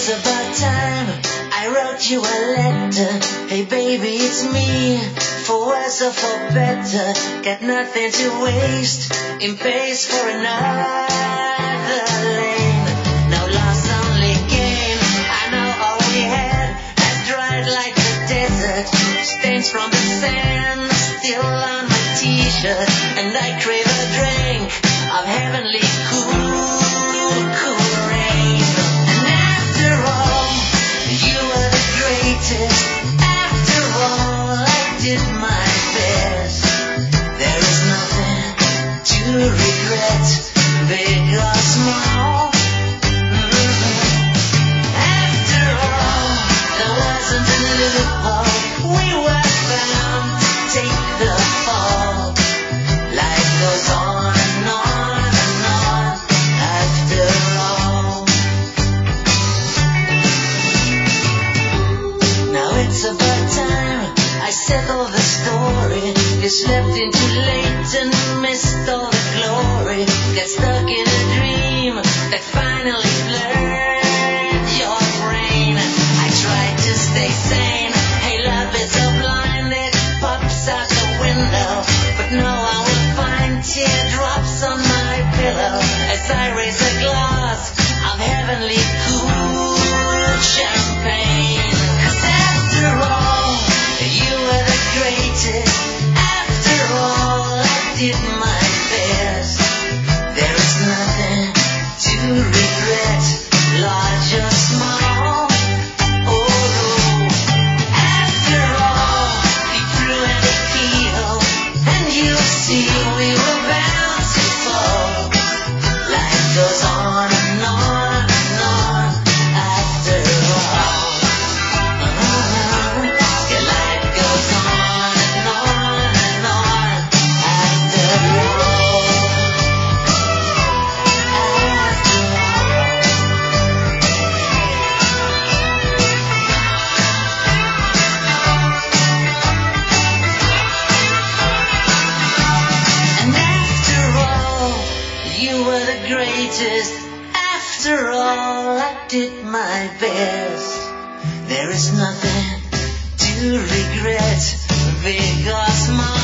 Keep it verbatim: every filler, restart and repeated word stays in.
it's about time I wrote you a letter. Hey baby, it's me, for worse or for better. Got nothing to waste, in pace for another lane. No loss, only gain. I know all we had has dried like the desert. Stains from the sand still on my t-shirt, and I crave a drink of heavenly cool, cool rain. And after all, you were the greatest. After all, I did my best. There is nothing to regret, big or small. Mm-hmm. After all, there wasn't a loophole. We were bound to take the fall. Life goes on and on and on. After all, now it's about time I settle the story. You slept in too late and missed all the glory. Got stuck in a dream that finally blurred your brain. I tried to stay sane. Hey, love is so blind it pops out the window, but no one will find teardrops on my pillow as I raise a glass of heavenly cool champagne. 'Cause after all, you were the greatest. After all, I did my best. There is nothing to regret, large or small. Oh, after all, peek through any keyhole, and you'll see we were bound to fall. Life goes on and on and on. After all, yeah, life goes on and on and on. After all, after all. And after all, you were the greatest. After all, I did my best. There is nothing to regret, big or small.